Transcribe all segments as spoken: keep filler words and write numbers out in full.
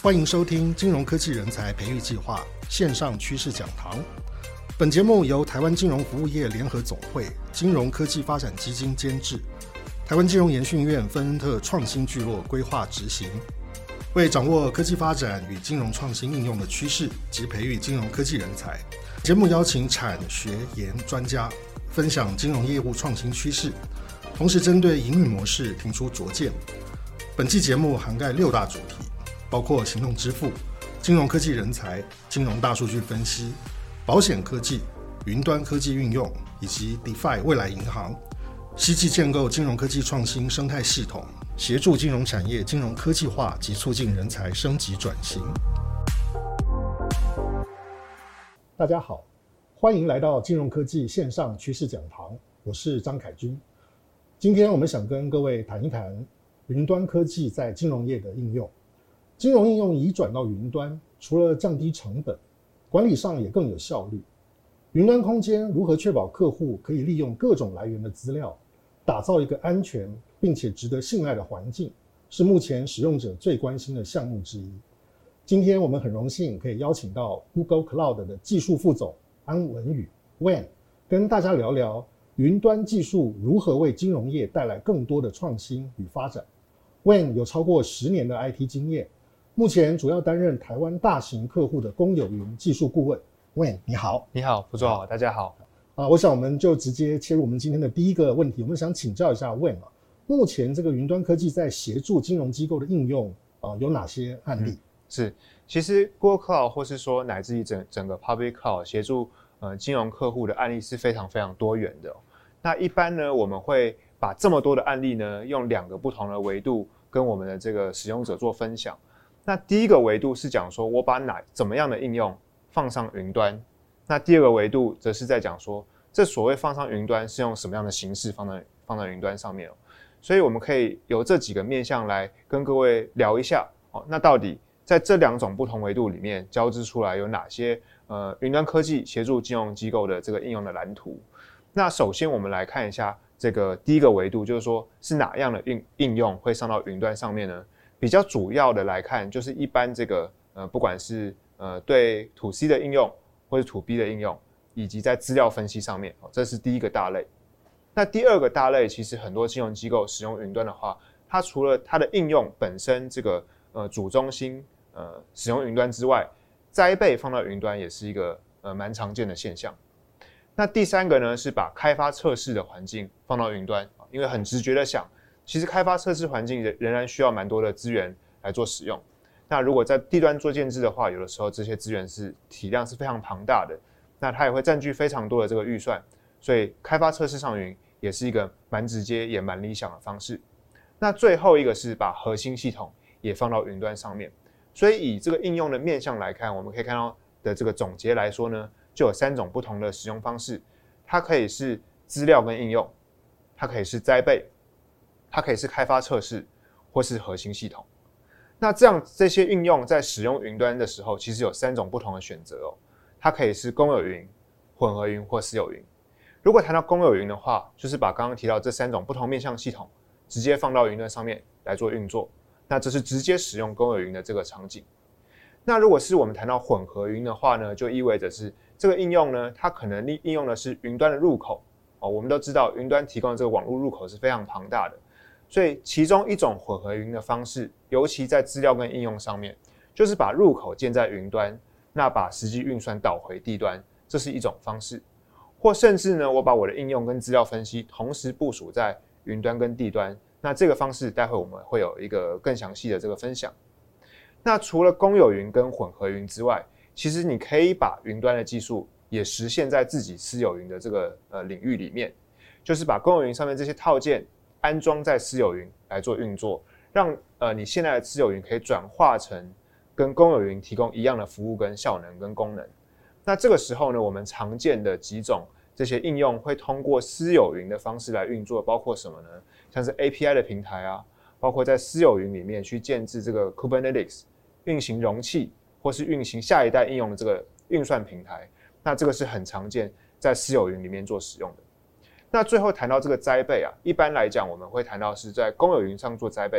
欢迎收听金融科技人才培育计划线上趋势讲堂。本节目由台湾金融服务业联合总会金融科技发展基金监制，台湾金融研训院芬恩特创新聚落规划执行。为掌握科技发展与金融创新应用的趋势及培育金融科技人才，节目邀请产学研专家分享金融业务创新趋势，同时针对营运模式提出卓见。本期节目涵盖六大主题，包括行动支付、金融科技人才、金融大数据分析、保险科技、云端科技运用以及 DeFi 未来银行，希冀建构金融科技创新生态系统，协助金融产业金融科技化及促进人才升级转型。大家好，欢迎来到金融科技线上趋势讲堂，我是张凯军。今天我们想跟各位谈一谈云端科技在金融业的应用。金融应用移转到云端，除了降低成本，管理上也更有效率。云端空间如何确保客户可以利用各种来源的资料，打造一个安全并且值得信赖的环境，是目前使用者最关心的项目之一。今天我们很荣幸可以邀请到 Google Cloud 的技术副总安文宇 Wayne， 跟大家聊聊云端技术如何为金融业带来更多的创新与发展。Wayne 有超过十年的 I T 经验，目前主要担任台湾大型客户的公有云技术顾问。Wayne 你好。 你好，不错好，大家好。 啊，我想我们就直接切入我们今天的第一个问题。我们想请教一下 Wayne 啊，目前这个云端科技在协助金融机构的应用啊，有哪些案例？嗯、 是，其实 Google Cloud 或是说乃至于整整个 Public Cloud 协助呃金融客户的案例是非常非常多元的、哦。那一般呢，我们会把这么多的案例呢，用两个不同的维度跟我们的这个使用者做分享。那第一个维度是讲说我把哪怎么样的应用放上云端，那第二个维度则是在讲说这所谓放上云端是用什么样的形式放在放在云端上面、哦、所以我们可以由这几个面向来跟各位聊一下、哦、那到底在这两种不同维度里面交织出来有哪些呃云端科技协助金融机构的这个应用的蓝图。那首先我们来看一下这个第一个维度，就是说是哪样的应应用会上到云端上面呢？比较主要的来看，就是一般这个呃，不管是呃对 to C 的应用，或是 to B 的应用，以及在资料分析上面，哦，这是第一个大类。那第二个大类，其实很多金融机构使用云端的话，它除了它的应用本身这个呃主中心呃使用云端之外，栽备放到云端也是一个呃蛮常见的现象。那第三个呢，是把开发测试的环境放到云端，因为很直觉的想。其实开发测试环境仍然需要蛮多的资源来做使用。那如果在地端做建制的话，有的时候这些资源是体量是非常庞大的，那它也会占据非常多的这个预算，所以开发测试上云也是一个蛮直接也蛮理想的方式。那最后一个是把核心系统也放到云端上面。所以以这个应用的面向来看，我们可以看到的这个总结来说呢，就有三种不同的使用方式。它可以是资料跟应用，它可以是栽备，它可以是开发测试，或是核心系统。那这样这些应用在使用云端的时候，其实有三种不同的选择哦。它可以是公有云、混合云或私有云。如果谈到公有云的话，就是把刚刚提到这三种不同面向系统直接放到云端上面来做运作，那这是直接使用公有云的这个场景。那如果是我们谈到混合云的话呢，就意味着是这个应用呢，它可能应用的是云端的入口哦。我们都知道云端提供的这个网络入口是非常庞大的。所以其中一种混合云的方式，尤其在资料跟应用上面，就是把入口建在云端，那把实际运算导回地端，这是一种方式。或甚至呢，我把我的应用跟资料分析同时部署在云端跟地端，那这个方式待会我们会有一个更详细的这个分享。那除了公有云跟混合云之外，其实你可以把云端的技术也实现在自己私有云的这个呃领域里面，就是把公有云上面这些套件安装在私有云来做运作，让呃你现在的私有云可以转化成跟公有云提供一样的服务跟效能跟功能。那这个时候呢，我们常见的几种这些应用会通过私有云的方式来运作，包括什么呢？像是 A P I 的平台啊，包括在私有云里面去建置这个 Kubernetes 运行容器，或是运行下一代应用的这个运算平台。那这个是很常见在私有云里面做使用的。那最后谈到这个栽备啊，一般来讲我们会谈到是在公有云上做栽备，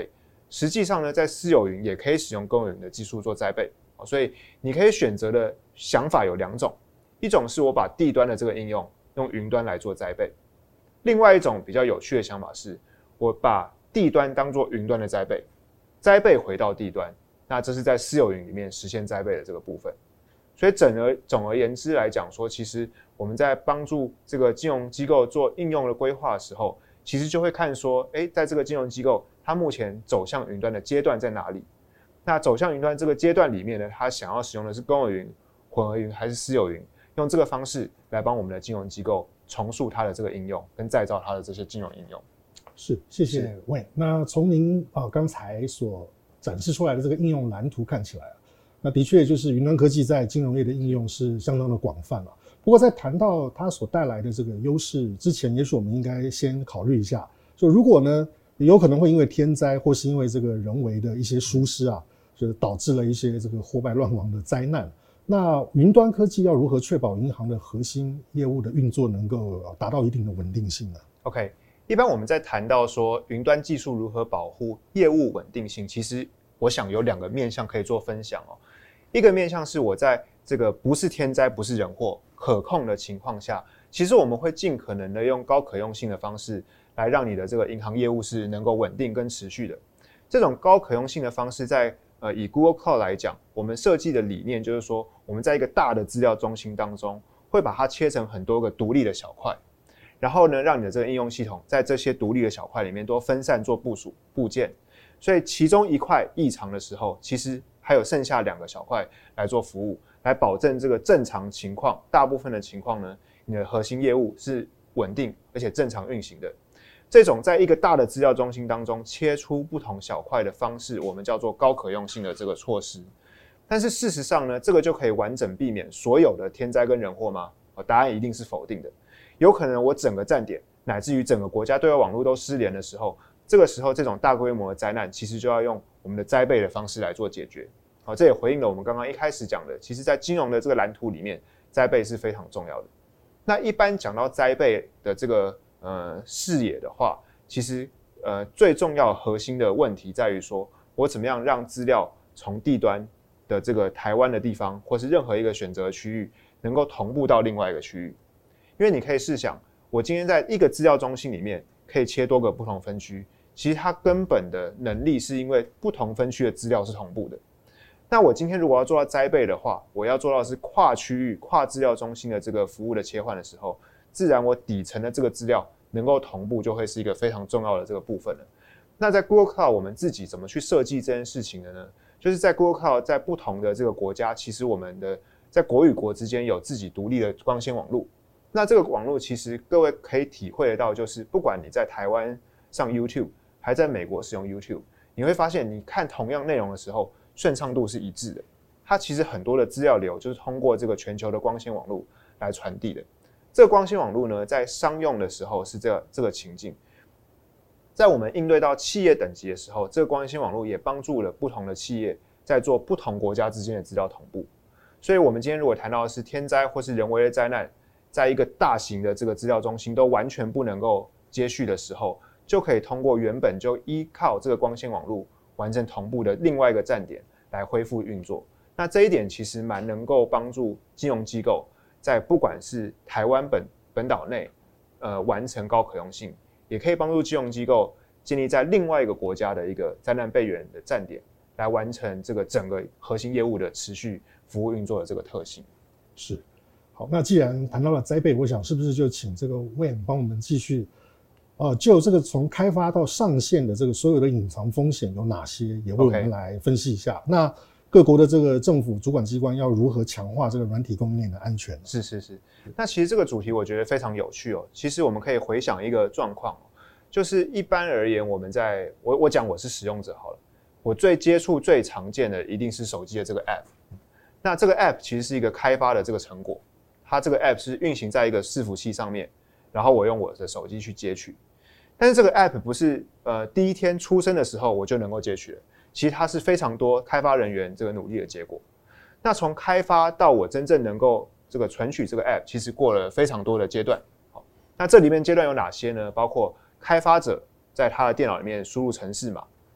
实际上呢，在私有云也可以使用公有云的技术做栽培，所以你可以选择的想法有两种，一种是我把地端的这个应用用云端来做栽培，另外一种比较有趣的想法是，我把地端当作云端的栽培，栽培回到地端，那这是在私有云里面实现栽培的这个部分。所以整而总而言之来讲说，其实我们在帮助这个金融机构做应用的规划的时候，其实就会看说，哎，在这个金融机构它目前走向云端的阶段在哪里？那走向云端这个阶段里面呢，它想要使用的是公有云、混合云还是私有云？用这个方式来帮我们的金融机构重塑它的这个应用，跟再造它的这些金融应用。 是，谢谢 Wayne。那从您啊刚才所展示出来的这个应用蓝图看起来啊，那的确就是云端科技在金融业的应用是相当的广泛了。不过在谈到它所带来的这个优势之前，也许我们应该先考虑一下，就如果呢有可能会因为天灾或是因为这个人为的一些疏失啊，就导致了一些这个祸败乱亡的灾难，那云端科技要如何确保银行的核心业务的运作能够达到一定的稳定性呢？ OK， 一般我们在谈到说云端技术如何保护业务稳定性，其实我想有两个面向可以做分享哦。一个面向是我在这个不是天灾不是人祸可控的情况下，其实我们会尽可能的用高可用性的方式来让你的这个银行业务是能够稳定跟持续的。这种高可用性的方式在呃以 Google Cloud 来讲，我们设计的理念就是说，我们在一个大的资料中心当中会把它切成很多个独立的小块，然后呢让你的这个应用系统在这些独立的小块里面都分散做部署部件，所以其中一块异常的时候，其实还有剩下两个小块来做服务，来保证这个正常情况，大部分的情况呢，你的核心业务是稳定而且正常运行的。这种在一个大的资料中心当中切出不同小块的方式，我们叫做高可用性的这个措施。但是事实上呢，这个就可以完整避免所有的天灾跟人祸吗？答案一定是否定的。有可能我整个站点乃至于整个国家对外网络都失联的时候，这个时候这种大规模的灾难其实就要用我们的灾备的方式来做解决。好，这也回应了我们刚刚一开始讲的，其实在金融的这个蓝图里面，灾备是非常重要的。那一般讲到灾备的这个呃视野的话，其实呃最重要核心的问题在于说，我怎么样让资料从地端的这个台湾的地方，或是任何一个选择的区域，能够同步到另外一个区域。因为你可以试想，我今天在一个资料中心里面可以切多个不同分区，其实它根本的能力是因为不同分区的资料是同步的。那我今天如果要做到栽备的话，我要做到的是跨区域、跨资料中心的这个服务的切换的时候，自然我底层的这个资料能够同步，就会是一个非常重要的这个部分了。那在 Google Cloud 我们自己怎么去设计这件事情的呢？就是在 Google Cloud 在不同的这个国家，其实我们的在国与国之间有自己独立的光纤网络。那这个网络其实各位可以体会得到，就是不管你在台湾上 YouTube， 还在美国使用 YouTube， 你会发现你看同样内容的时候，顺畅度是一致的。它其实很多的资料流就是通过这个全球的光纤网络来传递的。这个光纤网络呢，在商用的时候是这个这个情境。在我们应对到企业等级的时候，这个光纤网络也帮助了不同的企业在做不同国家之间的资料同步。所以我们今天如果谈到的是天灾或是人为的灾难，在一个大型的这个资料中心都完全不能够接续的时候，就可以通过原本就依靠这个光纤网络完成同步的另外一个站点来恢复运作。那这一点其实蛮能够帮助金融机构在不管是台湾本本岛内呃完成高可用性，也可以帮助金融机构建立在另外一个国家的一个灾难备援的站点，来完成这个整个核心业务的持续服务运作的这个特性。 是。好，那既然谈到了栽备，我想是不是就请这个 Wayne 帮我们继续，呃，就这个从开发到上线的这个所有的隐藏风险有哪些，也为我们来分析一下。Okay. 那各国的这个政府主管机关要如何强化这个软体供应链的安全？ 是是是。那其实这个主题我觉得非常有趣哦。其实我们可以回想一个状况，就是一般而言，我们在我我讲我是使用者好了，我最接触最常见的一定是手机的这个 App。那这个 App 其实是一个开发的这个成果。它这个 App 是运行在一个伺服器上面，然后我用我的手机去接取。但是这个 App 不是呃第一天出生的时候我就能够接取的，其实它是非常多开发人员这个努力的结果。那从开发到我真正能够这个存取这个 App， 其实过了非常多的阶段。好，那这里面阶段有哪些呢？包括开发者在他的电脑里面输入程式码，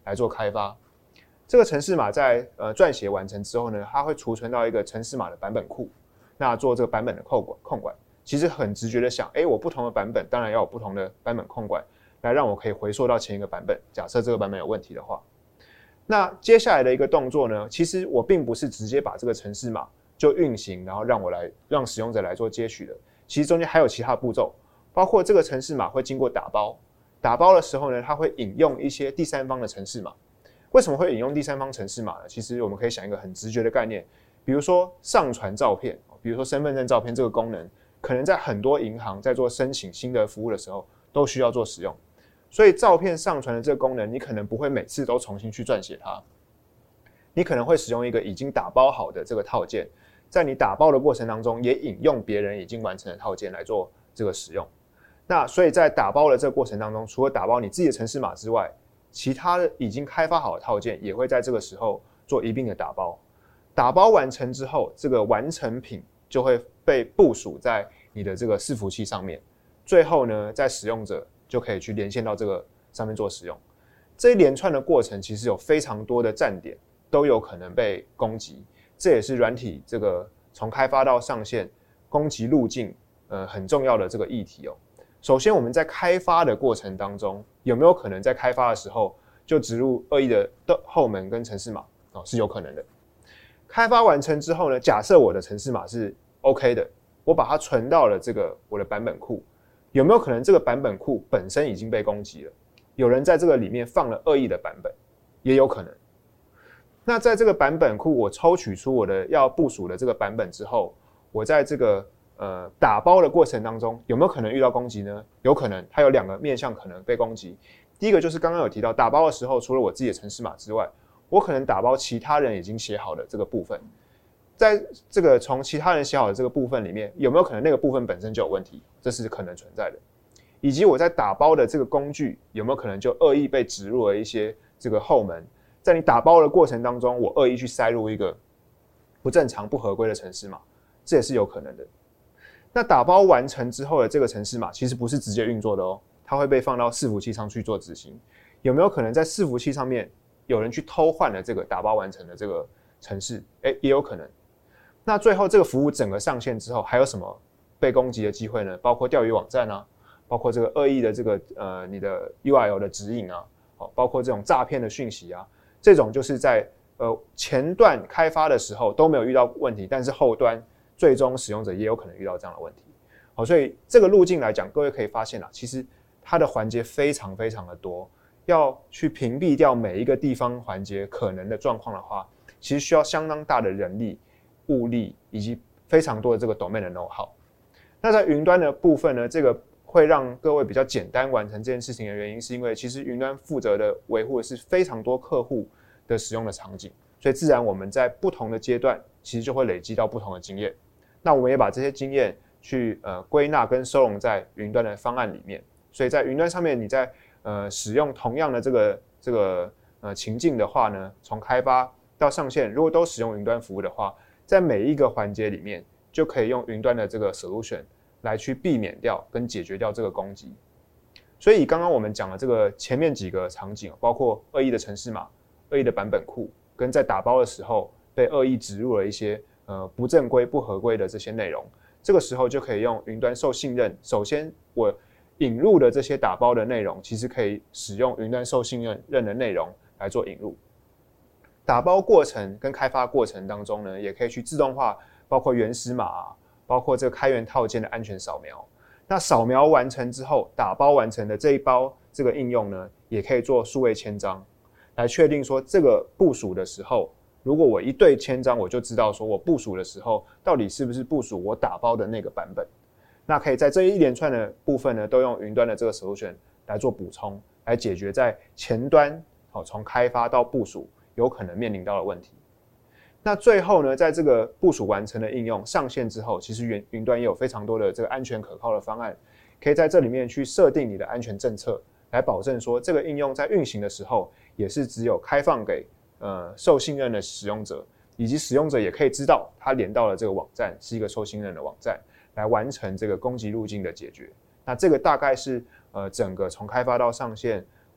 来做开发。这个程式码在呃撰写完成之后呢，它会储存到一个程式码的版本库，那做这个版本的控管控管。其实很直觉的想，哎，我不同的版本当然要有不同的版本控管，来让我可以回溯到前一个版本。假设这个版本有问题的话，那接下来的一个动作呢，其实我并不是直接把这个程式码就运行，然后让我来让使用者来做接取的。其实中间还有其他步骤，包括这个程式码会经过打包，打包的时候呢，它会引用一些第三方的程式码。为什么会引用第三方程式码呢？其实我们可以想一个很直觉的概念，比如说上传照片，比如说身份证照片这个功能，可能在很多银行在做申请新的服务的时候都需要做使用，所以照片上传的这个功能，你可能不会每次都重新去撰写它，你可能会使用一个已经打包好的这个套件，在你打包的过程当中，也引用别人已经完成的套件来做这个使用。那所以在打包的这个过程当中，除了打包你自己的程式码之外，其他的已经开发好的套件也会在这个时候做一并的打包。打包完成之后，这个完成品就会被部署在你的这个伺服器上面。最后呢，在使用者就可以去连线到这个上面做使用。这一连串的过程其实有非常多的站点都有可能被攻击，这也是软体这个从开发到上线攻击路径呃很重要的这个议题哦。首先，我们在开发的过程当中，有没有可能在开发的时候就植入恶意的后门跟程式码？哦，是有可能的。开发完成之后呢，假设我的程式码是 OK 的，我把它存到了这个我的版本库，有没有可能这个版本库本身已经被攻击了？有人在这个里面放了恶意的版本，也有可能。那在这个版本库，我抽取出我的要部署的这个版本之后，我在这个呃打包的过程当中，有没有可能遇到攻击呢？有可能，它有两个面向可能被攻击。第一个就是刚刚有提到，打包的时候，除了我自己的程式码之外，我可能打包其他人已经写好的这个部分，在这个从其他人写好的这个部分里面，有没有可能那个部分本身就有问题？这是可能存在的。以及我在打包的这个工具，有没有可能就恶意被植入了一些这个后门？在你打包的过程当中，我恶意去塞入一个不正常、不合规的程式码，这也是有可能的。那打包完成之后的这个程式码，其实不是直接运作的哦，它会被放到伺服器上去做执行。有没有可能在伺服器上面有人去偷换了这个打包完成的这个程式？哎，也有可能。那最后这个服务整个上线之后，还有什么被攻击的机会呢？包括钓鱼网站啊，包括这个恶意的这个呃你的 U R L 的指引啊，包括这种诈骗的讯息啊，这种就是在呃前段开发的时候都没有遇到问题，但是后端最终使用者也有可能遇到这样的问题。好，所以这个路径来讲，各位可以发现啦，其实它的环节非常非常的多，要去屏蔽掉每一个地方环节可能的状况的话，其实需要相当大的人力、物力以及非常多的这个 domain 的 know-how。那在云端的部分呢，这个会让各位比较简单完成这件事情的原因，是因为其实云端负责的维护的是非常多客户的使用的场景，所以自然我们在不同的阶段，其实就会累积到不同的经验。那我们也把这些经验去呃归纳跟收容在云端的方案里面。所以在云端上面，你在呃使用同样的这个这个呃情境的话呢，从开发到上线，如果都使用云端服务的话，在每一个环节里面，就可以用云端的这个 solution 来去避免掉跟解决掉这个攻击。所以刚刚我们讲的这个前面几个场景，包括恶意的程式码、恶意的版本库，跟在打包的时候被恶意植入了一些呃不正规、不合规的这些内容，这个时候就可以用云端受信任。首先，我引入的这些打包的内容，其实可以使用云端受信任的内容来做引入。打包过程跟开发过程当中呢，也可以去自动化，包括原始码、啊，包括这个开源套件的安全扫描。那扫描完成之后，打包完成的这一包这个应用呢，也可以做数位签章，来确定说这个部署的时候，如果我一对签章，我就知道说我部署的时候到底是不是部署我打包的那个版本。那可以在这一连串的部分呢，都用云端的这个 solution 来做补充，来解决在前端好从开发到部署有可能面临到的问题。那最后呢，在这个部署完成的应用上线之后，其实云云端也有非常多的这个安全可靠的方案，可以在这里面去设定你的安全政策，来保证说这个应用在运行的时候，也是只有开放给呃受信任的使用者，以及使用者也可以知道他连到了这个网站是一个受信任的网站，来完成这个攻击路径的解决。那这个大概是呃整个从开发到上线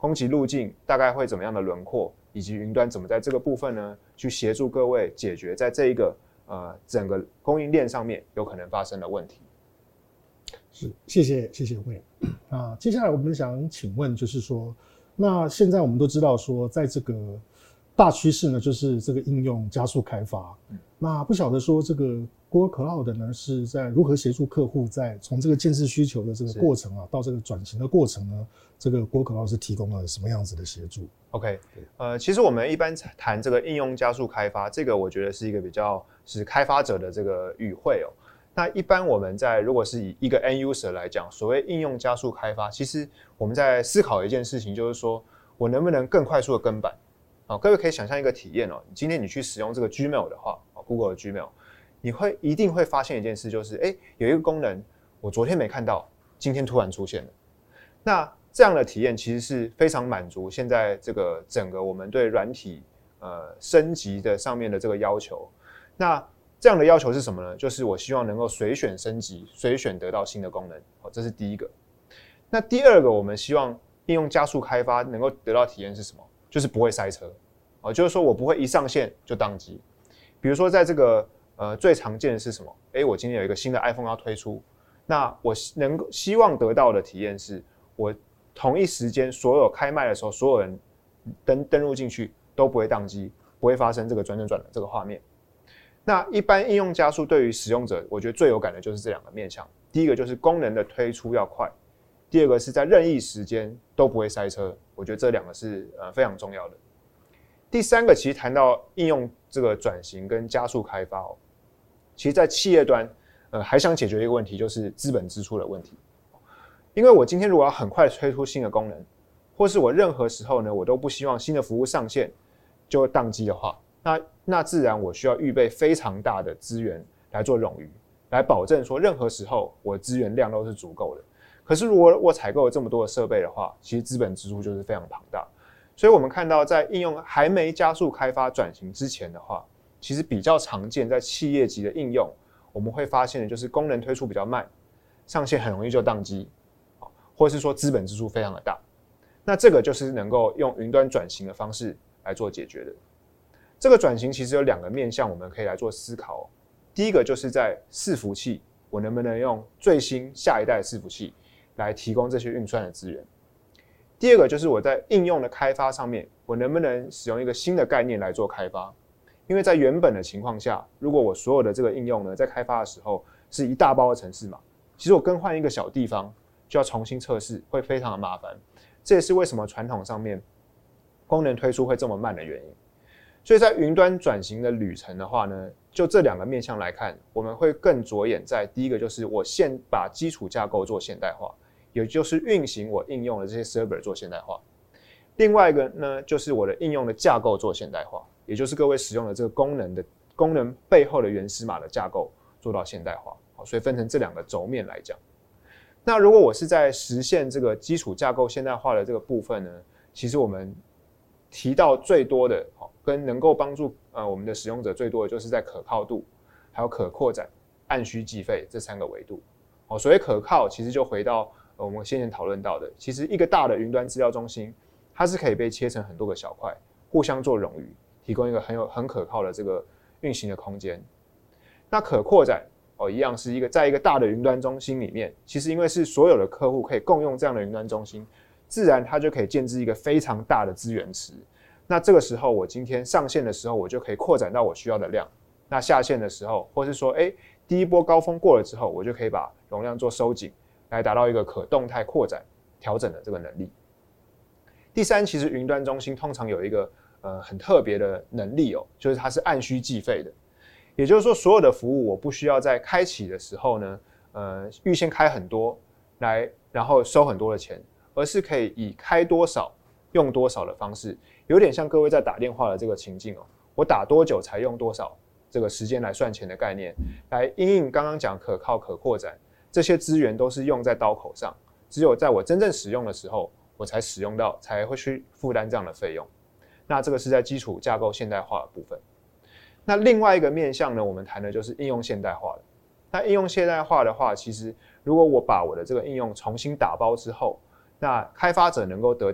攻击路径大概会怎么样的轮廓，以及云端怎么在这个部分呢，去协助各位解决在这一个呃整个供应链上面有可能发生的问题。 是，谢谢谢谢魏啊。接下来我们想请问，就是说，那现在我们都知道说，在这个大趋势呢，就是这个应用加速开发。嗯、那不晓得说这个 Google Cloud 呢是在如何协助客户在从这个建制需求的这个过程啊，到这个转型的过程呢，这个 Google Cloud 是提供了什么样子的协助 ？OK， 呃，其实我们一般谈这个应用加速开发，这个我觉得是一个比较是开发者的这个语汇哦。那一般我们在如果是以一个 end user 来讲，所谓应用加速开发，其实我们在思考一件事情，就是说我能不能更快速的跟版。哦，各位可以想象一个体验哦，今天你去使用这个 Gmail 的话，哦 Google 的 Gmail， 你会一定会发现一件事，就是哎，有一个功能我昨天没看到，今天突然出现了。那这样的体验其实是非常满足现在这个整个我们对软体呃升级的上面的这个要求。那这样的要求是什么呢？就是我希望能够随选升级，随选得到新的功能。哦，这是第一个。那第二个，我们希望应用加速开发能够得到体验是什么？就是不会塞车。哦，就是说我不会一上线就宕机。比如说在这个呃最常见的是什么？哎，我今天有一个新的 iPhone 要推出，那我能够希望得到的体验是，我同一时间所有开卖的时候，所有人登登录进去都不会宕机，不会发生这个转转转的这个画面。那一般应用加速对于使用者，我觉得最有感的就是这两个面向。第一个就是功能的推出要快，第二个是在任意时间都不会塞车。我觉得这两个是呃非常重要的。第三个，其实谈到应用这个转型跟加速开发哦，其实在企业端，呃还想解决一个问题，就是资本支出的问题。因为我今天如果要很快推出新的功能，或是我任何时候呢，我都不希望新的服务上线就宕机的话，那那自然我需要预备非常大的资源来做冗余，来保证说任何时候我资源量都是足够的。可是如果我采购了这么多的设备的话，其实资本支出就是非常庞大。所以我们看到在应用还没加速开发转型之前的话，其实比较常见在企业级的应用，我们会发现的就是功能推出比较慢，上线很容易就宕机，或是说资本支出非常的大。那这个就是能够用云端转型的方式来做解决的。这个转型其实有两个面向，我们可以来做思考哦。第一个就是在伺服器，我能不能用最新下一代的伺服器来提供这些运算的资源？第二个就是我在应用的开发上面，我能不能使用一个新的概念来做开发？因为在原本的情况下，如果我所有的这个应用呢，在开发的时候是一大包的程式码，其实我更换一个小地方就要重新测试，会非常的麻烦。这也是为什么传统上面功能推出会这么慢的原因。所以在云端转型的旅程的话呢，就这两个面向来看，我们会更着眼在第一个就是我先把基础架构做现代化，也就是运行我应用的这些 server 做现代化。另外一个呢，就是我的应用的架构做现代化，也就是各位使用的这个功能的功能背后的原始码的架构做到现代化。好，所以分成这两个轴面来讲。那如果我是在实现这个基础架构现代化的这个部分呢，其实我们提到最多的，跟能够帮助呃我们的使用者最多的，就是在可靠度、还有可扩展、按需计费这三个维度。哦，所谓可靠，其实就回到呃我们先前讨论到的，其实一个大的云端资料中心，它是可以被切成很多个小块，互相做冗余，提供一个很有很可靠的这个运行的空间。那可扩展哦，一样是一个在一个大的云端中心里面，其实因为是所有的客户可以共用这样的云端中心，自然它就可以建置一个非常大的资源池。那这个时候我今天上线的时候，我就可以扩展到我需要的量。那下线的时候，或是说哎第一波高峰过了之后，我就可以把容量做收紧，来达到一个可动态扩展调整的这个能力。第三，其实云端中心通常有一个呃很特别的能力哦，就是它是按需计费的。也就是说，所有的服务我不需要在开启的时候呢，呃，预先开很多来，然后收很多的钱，而是可以以开多少用多少的方式，有点像各位在打电话的这个情境哦，我打多久才用多少这个时间来算钱的概念，来因应刚刚讲可靠可扩展，这些资源都是用在刀口上，只有在我真正使用的时候，我才使用到，才会去负担这样的费用。那这个是在基础架构现代化的部分。那另外一个面向呢，我们谈的就是应用现代化的。那应用现代化的话，其实如果我把我的这个应用重新打包之后，那开发者能够得到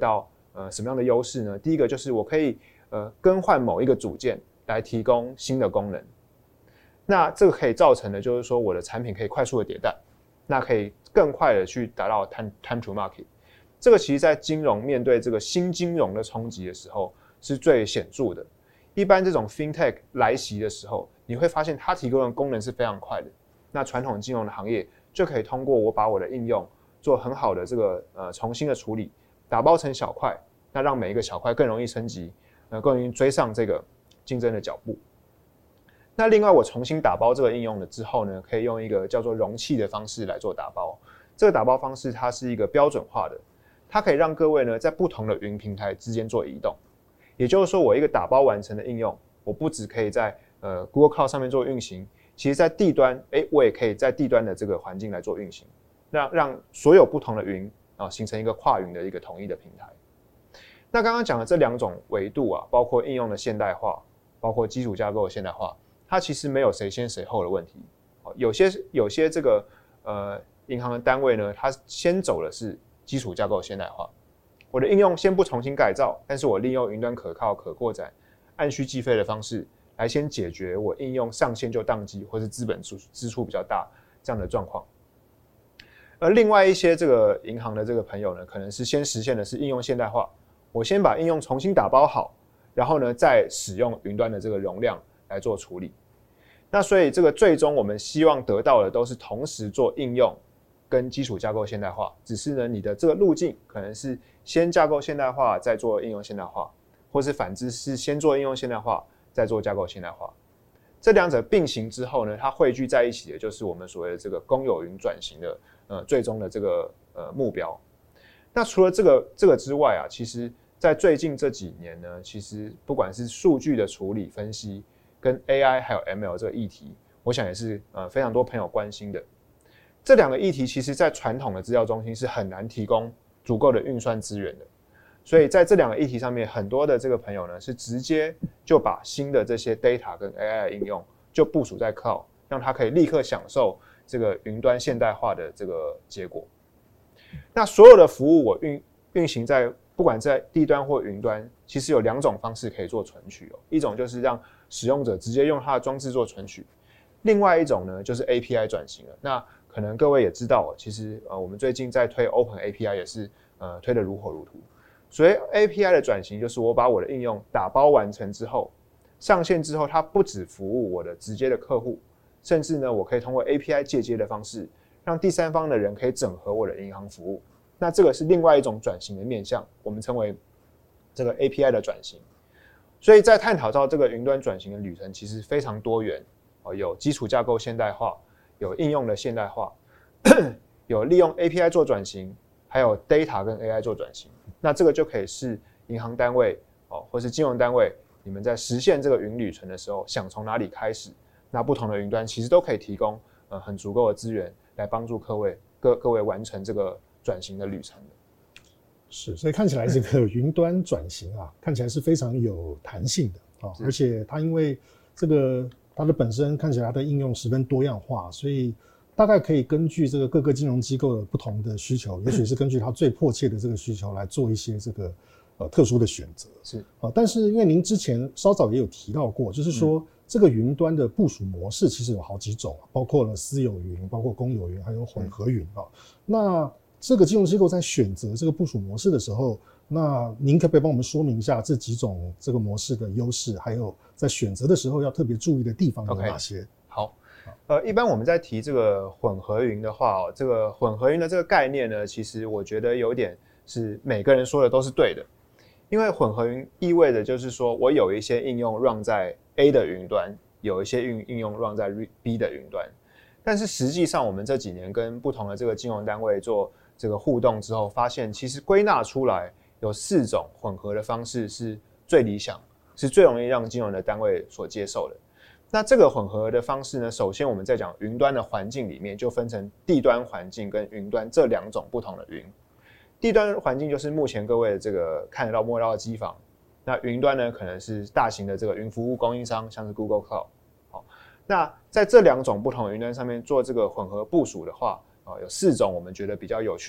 呃什么样的优势呢？第一个就是我可以呃更换某一个组件来提供新的功能，那这个可以造成的就是说我的产品可以快速的迭代，那可以更快的去达到 time time to market。这个其实在金融面对这个新金融的冲击的时候是最显著的。一般这种 fintech 来袭的时候，你会发现它提供的功能是非常快的。那传统金融的行业就可以通过我把我的应用做很好的这个呃重新的处理，打包成小块，那让每一个小块更容易升级，呃更容易追上这个竞争的脚步。那另外我重新打包这个应用了之后呢，可以用一个叫做容器的方式来做打包。这个打包方式它是一个标准化的，它可以让各位呢在不同的云平台之间做移动。也就是说，我一个打包完成的应用，我不只可以在呃 Google Cloud 上面做运行，其实在地端，哎，我也可以在地端的这个环境来做运行，让让所有不同的云啊形成一个跨云的一个统一的平台。那刚刚讲的这两种维度啊，包括应用的现代化，包括基础架构的现代化，它其实没有谁先谁后的问题。有些有些这个呃银行的单位呢，它先走的是基础架构现代化。我的应用先不重新改造，但是我利用云端可靠、可扩展、按需计费的方式来先解决我应用上线就宕机或是资本支出比较大这样的状况。而另外一些这个银行的这个朋友呢，可能是先实现的是应用现代化，我先把应用重新打包好，然后呢再使用云端的这个容量来做处理。那所以这个最终我们希望得到的都是同时做应用跟基础架构现代化，只是呢你的这个路径可能是先架构现代化再做应用现代化，或是反之是先做应用现代化再做架构现代化。这两者并行之后呢，它汇聚在一起的就是我们所谓的这个公有云转型的呃最终的这个呃目标。那除了这个这个之外啊，其实在最近这几年呢，其实不管是数据的处理分析跟 A I 还有 M L 这个议题，我想也是呃非常多朋友关心的。这两个议题其实在传统的资料中心是很难提供足够的运算资源的，所以在这两个议题上面，很多的这个朋友呢是直接就把新的这些 data 跟 A I 的应用就部署在 cloud， 让它可以立刻享受这个云端现代化的这个结果。那所有的服务我运运行在不管在地端或云端，其实有两种方式可以做存取哦，一种就是让使用者直接用它的装置做存取，另外一种呢就是 A P I 转型了。那可能各位也知道，其实呃我们最近在推 Open A P I 也是呃推得如火如荼。所以 A P I 的转型就是我把我的应用打包完成之后，上线之后，它不只服务我的直接的客户，甚至呢我可以通过 A P I 借接的方式，让第三方的人可以整合我的银行服务。那这个是另外一种转型的面向，我们称为这个 A P I 的转型。所以在探讨到这个云端转型的旅程，其实非常多元，有基础架构现代化，有应用的现代化，有利用 A P I 做转型，还有 data 跟 A I 做转型。那这个就可以是银行单位哦，或是金融单位，你们在实现这个云旅程的时候，想从哪里开始？那不同的云端其实都可以提供呃很足够的资源来帮助各位各各位完成这个转型的旅程的。 是，所以看起来这个云端转型啊，看起来是非常有弹性的啊，而且它因为这个它的本身看起来它的应用十分多样化，所以大概可以根据这个各个金融机构的不同的需求，也许是根据它最迫切的这个需求来做一些这个呃特殊的选择。 是啊，但是因为您之前稍早也有提到过，就是说、嗯、这个云端的部署模式其实有好几种，包括了私有云、包括公有云，还有混合云啊。那这个金融机构在选择这个部署模式的时候，那您可不可以帮我们说明一下这几种这个模式的优势，还有在选择的时候要特别注意的地方有哪些？ Okay, 好，呃，一般我们在提这个混合云的话、哦，这个混合云的这个概念呢，其实我觉得有点是每个人说的都是对的，因为混合云意味着就是说我有一些应用 run 在 A 的云端，有一些应用 run 在 B 的云端，但是实际上我们这几年跟不同的这个金融单位做这个互动之后，发现其实归纳出来有四种混合的方式是最理想，是最容易让金融的单位所接受的。那这个混合的方式呢，首先我们在讲云端的环境里面就分成地端环境跟云端这两种不同的云。地端环境就是目前各位的这个看得到摸得到的机房，那云端呢可能是大型的这个云服务供应商，像是 Google Cloud。好，那在这两种不同的云端上面做这个混合部署的话，有四种我们觉得比较有趣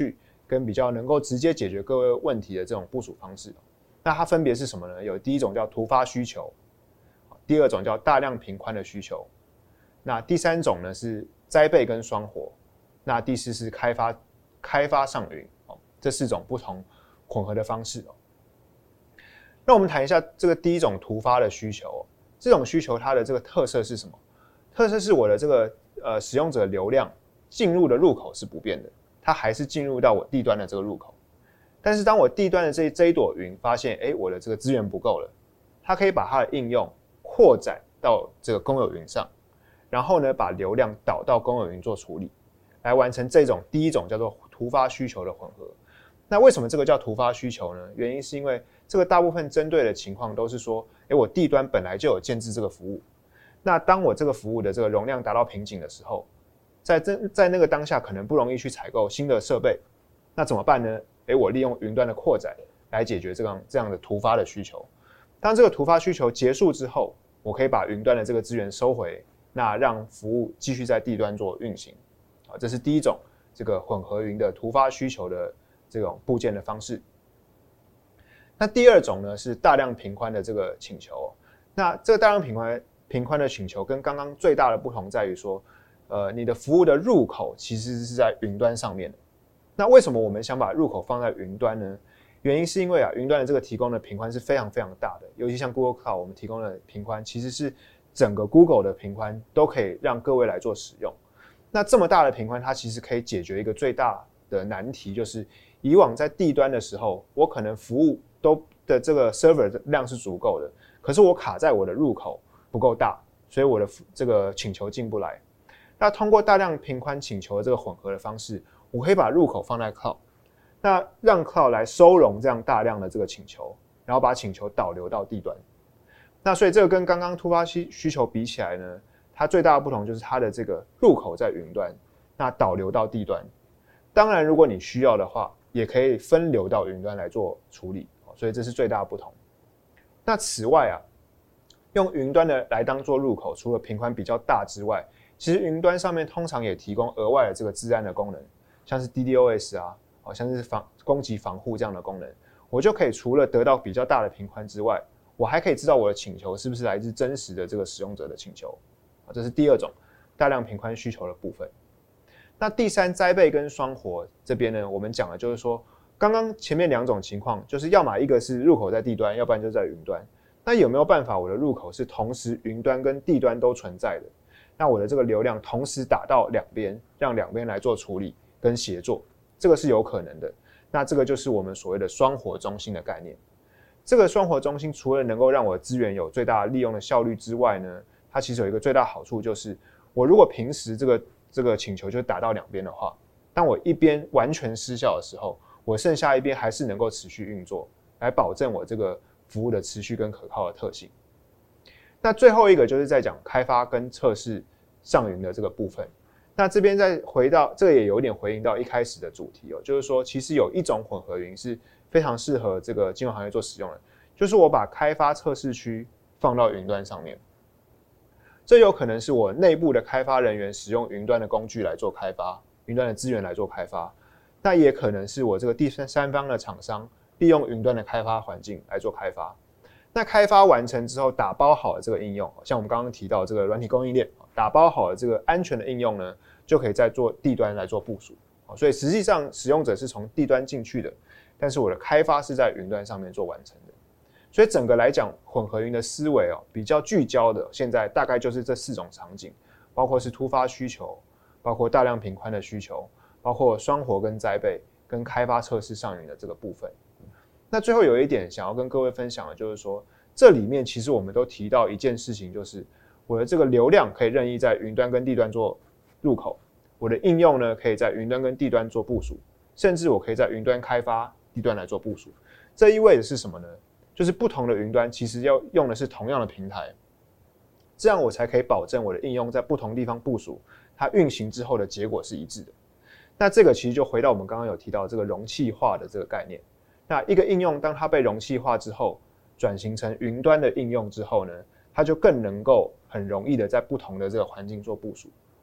跟比较能够直接解决各位问题的这种部署方式。那它分别是什么呢？有第一种叫突发需求，第二种叫大量频宽的需求，那第三种呢是灾备跟双活，那第四是开发开发上云，这四种不同混合的方式。那我们谈一下这个第一种突发的需求，这种需求它的这个特色是什么？特色是我的这个呃使用者流量进入的入口是不变的，它还是进入到我地端的这个入口。但是当我地端的这这一朵云发现，哎，我的这个资源不够了，它可以把它的应用扩展到这个公有云上，然后呢把流量导到公有云做处理，来完成这种第一种叫做突发需求的混合。那为什么这个叫突发需求呢？原因是因为这个大部分针对的情况都是说，诶，我地端本来就有建置这个服务，那当我这个服务的这个容量达到瓶颈的时候，在这在那个当下可能不容易去采购新的设备，那怎么办呢？诶，我利用云端的扩展来解决这样这样的突发的需求。当这个突发需求结束之后，我可以把云端的这个资源收回，那让服务继续在地端做运行。啊，这是第一种这个混合云的突发需求的这种部件的方式。那第二种呢是大量频宽的这个请求。那这个大量频宽频宽的请求跟刚刚最大的不同在于说，呃，你的服务的入口其实是在云端上面的。那为什么我们想把入口放在云端呢？原因是因为啊，云端的这个提供的频宽是非常非常大的，尤其像 Google Cloud 我们提供的频宽其实是整个 Google 的频宽都可以让各位来做使用。那这么大的频宽，它其实可以解决一个最大的难题，就是以往在地端的时候，我可能服务都的这个 server 的量是足够的，可是我卡在我的入口不够大，所以我的这个请求进不来。那通过大量频宽请求的这个混合的方式，我可以把入口放在 Cloud， 那让 Cloud 来收容这样大量的这个请求，然后把请求导流到地端。那所以这个跟刚刚突发需求比起来呢，它最大的不同就是它的这个入口在云端，那导流到地端。当然如果你需要的话，也可以分流到云端来做处理，所以这是最大的不同。那此外啊，用云端的来当做入口，除了频宽比较大之外，其实云端上面通常也提供额外的这个资安的功能，像是 D DoS 啊，像是防攻击防护这样的功能，我就可以除了得到比较大的频宽之外，我还可以知道我的请求是不是来自真实的这个使用者的请求，这是第二种大量频宽需求的部分。那第三，灾备跟双活这边呢，我们讲的就是说，刚刚前面两种情况，就是要么一个是入口在地端，要不然就在云端。那有没有办法我的入口是同时云端跟地端都存在的？那我的这个流量同时打到两边，让两边来做处理跟协作，这个是有可能的。那这个就是我们所谓的双活中心的概念。这个双活中心除了能够让我的资源有最大利用的效率之外呢，它其实有一个最大好处，就是我如果平时这个这个请求就打到两边的话，当我一边完全失效的时候，我剩下一边还是能够持续运作，来保证我这个服务的持续跟可靠的特性。那最后一个就是在讲开发跟测试上云的这个部分。那这边再回到，这个也有点回应到一开始的主题哦，就是说其实有一种混合云是非常适合这个金融行业做使用的，就是我把开发测试区放到云端上面。这有可能是我内部的开发人员使用云端的工具来做开发，云端的资源来做开发，那也可能是我这个第三方的厂商利用云端的开发环境来做开发。那开发完成之后，打包好的这个应用，像我们刚刚提到这个软体供应链，打包好的这个安全的应用呢，就可以再做地端来做部署。所以实际上使用者是从地端进去的，但是我的开发是在云端上面做完成的。所以整个来讲，混合云的思维哦，比较聚焦的，现在大概就是这四种场景，包括是突发需求，包括大量频宽的需求，包括双活跟灾备，跟开发测试上云的这个部分。那最后有一点想要跟各位分享的，就是说这里面其实我们都提到一件事情，就是我的这个流量可以任意在云端跟地端做入口，我的应用呢可以在云端跟地端做部署，甚至我可以在云端开发，地端来做部署。这意味着是什么呢？就是不同的云端其实要用的是同样的平台，这样我才可以保证我的应用在不同地方部署，它运行之后的结果是一致的。那这个其实就回到我们刚刚有提到这个容器化的这个概念。那一个应用当它被容器化之后，转型成云端的应用之后呢，它就更能够很容易的在不同的这个环境做部署。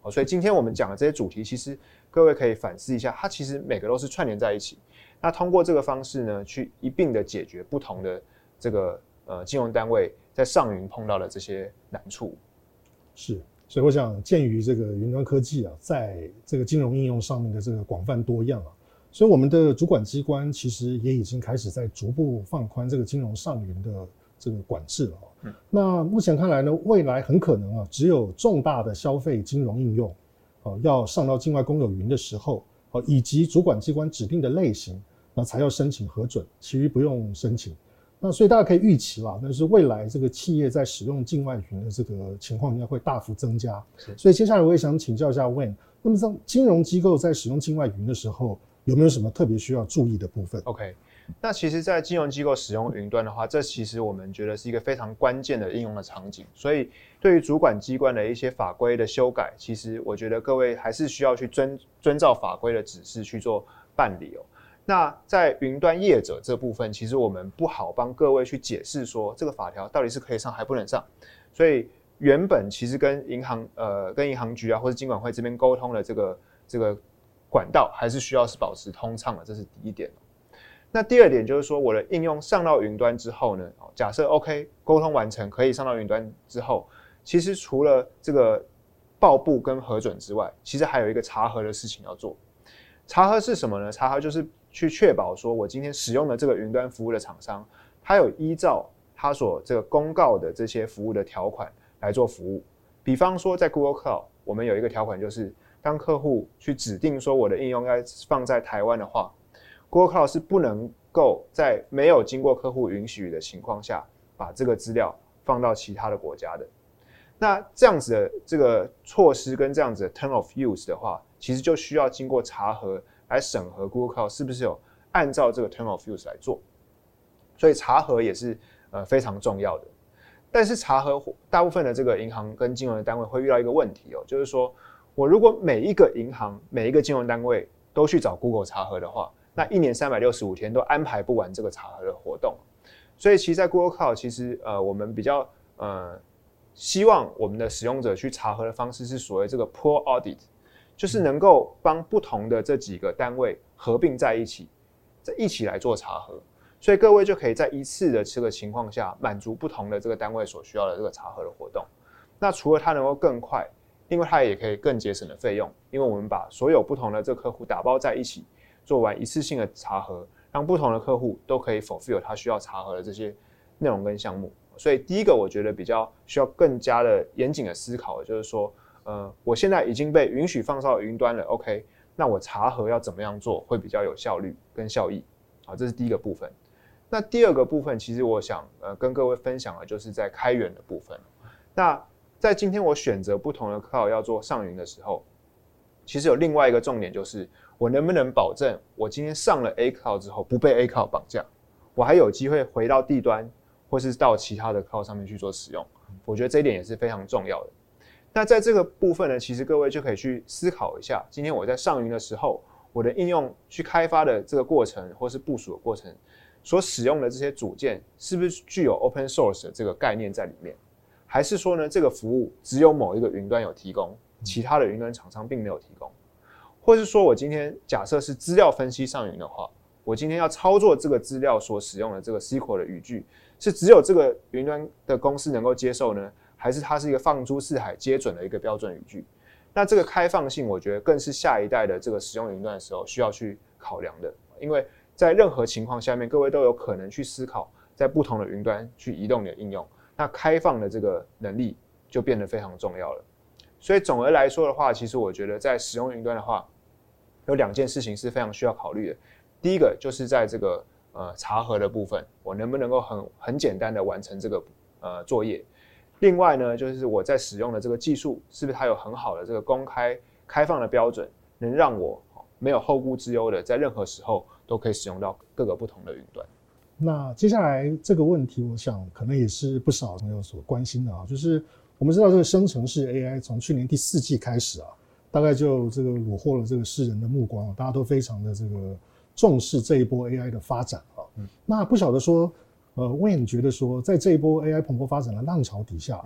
所以今天我们讲的这些主题，其实各位可以反思一下，它其实每个都是串联在一起。那通过这个方式呢，去一并的解决不同的这个呃金融单位在上云碰到的这些难处。 是，所以我想，鉴于这个云端科技啊，在这个金融应用上面的这个广泛多样啊，所以我们的主管机关其实也已经开始在逐步放宽这个金融上云的这个管制了。嗯，那目前看来呢，未来很可能啊，只有重大的消费金融应用，呃，要上到境外公有云的时候，呃，以及主管机关指定的类型，那才要申请核准，其余不用申请。那所以大家可以预期啦，但是未来这个企业在使用境外云的这个情况应该会大幅增加。所以接下来我也想请教一下 Wayne， 那么像金融机构在使用境外云的时候，有没有什么特别需要注意的部分 ？OK， 那其实，在金融机构使用云端的话，这其实我们觉得是一个非常关键的应用的场景。所以，对于主管机关的一些法规的修改，其实我觉得各位还是需要去遵遵照法规的指示去做办理哦。那在云端业者这部分，其实我们不好帮各位去解释说这个法条到底是可以上还不能上，所以原本其实跟银行呃跟银行局啊或者金管会这边沟通的这个这个管道还是需要是保持通畅的，这是第一点。那第二点就是说，我的应用上到云端之后呢，假设 OK 沟通完成可以上到云端之后，其实除了这个报布跟核准之外，其实还有一个查核的事情要做。查核是什么呢？查核就是去确保说我今天使用的这个云端服务的厂商，他有依照他所这个公告的这些服务的条款来做服务。比方说在 Google Cloud， 我们有一个条款，就是当客户去指定说我的应用该放在台湾的话， Google Cloud 是不能够在没有经过客户允许的情况下把这个资料放到其他的国家的。那这样子的这个措施跟这样子的 term of use 的话，其实就需要经过查核来审核 Google Cloud 是不是有按照这个 term of use 来做，所以查核也是呃非常重要的。但是查核大部分的这个银行跟金融的单位会遇到一个问题哦，就是说我如果每一个银行每一个金融单位都去找 Google 查核的话，那一年三百六十五天都安排不完这个查核的活动。所以其实在 Google Cloud 其实呃我们比较呃希望我们的使用者去查核的方式是所谓这个 pool audit， 就是能够帮不同的这几个单位合并在一起，在一起来做查核。所以各位就可以在一次的这个情况下满足不同的这个单位所需要的这个查核的活动。那除了它能够更快，另外它也可以更节省的费用，因为我们把所有不同的这个客户打包在一起，做完一次性的查核，让不同的客户都可以 fulfill 他需要查核的这些内容跟项目。所以第一个我觉得比较需要更加的严谨的思考的就是说，呃，我现在已经被允许放到云端了 ，OK， 那我查核要怎么样做会比较有效率跟效益？好，这是第一个部分。那第二个部分，其实我想呃跟各位分享的就是在开源的部分。那在今天我选择不同的 cloud 要做上云的时候，其实有另外一个重点，就是我能不能保证我今天上了 A cloud 之后不被 A cloud 绑架，我还有机会回到地端或是到其他的 cloud 上面去做使用。我觉得这一点也是非常重要的。那在这个部分呢，其实各位就可以去思考一下，今天我在上云的时候，我的应用去开发的这个过程或是部署的过程所使用的这些组件是不是具有 open source 的这个概念在里面，还是说呢这个服务只有某一个云端有提供，其他的云端厂商并没有提供，或是说我今天假设是资料分析上云的话，我今天要操作这个资料所使用的这个 S Q L 的语句是只有这个云端的公司能够接受呢，还是它是一个放诸四海皆准的一个标准语句？那这个开放性我觉得更是下一代的这个使用云端的时候需要去考量的，因为在任何情况下面，各位都有可能去思考在不同的云端去移动你的应用，那开放的这个能力就变得非常重要了。所以总而来说的话，其实我觉得在使用云端的话，有两件事情是非常需要考虑的。第一个就是在这个呃查核的部分，我能不能够很很简单的完成这个呃作业？另外呢，就是我在使用的这个技术是不是它有很好的这个公开开放的标准，能让我没有后顾之忧的在任何时候都可以使用到各个不同的云端。 那接下来这个问题，我想可能也是不少朋友所关心的啊，就是我们知道这个生成式 A I 从去年第四季开始啊，大概就这个虏获了这个世人的目光，大家都非常的这个重视这一波 A I 的发展啊。嗯、那不晓得说，呃，Wayne觉得说，在这一波 A I 蓬勃发展的浪潮底下，嗯、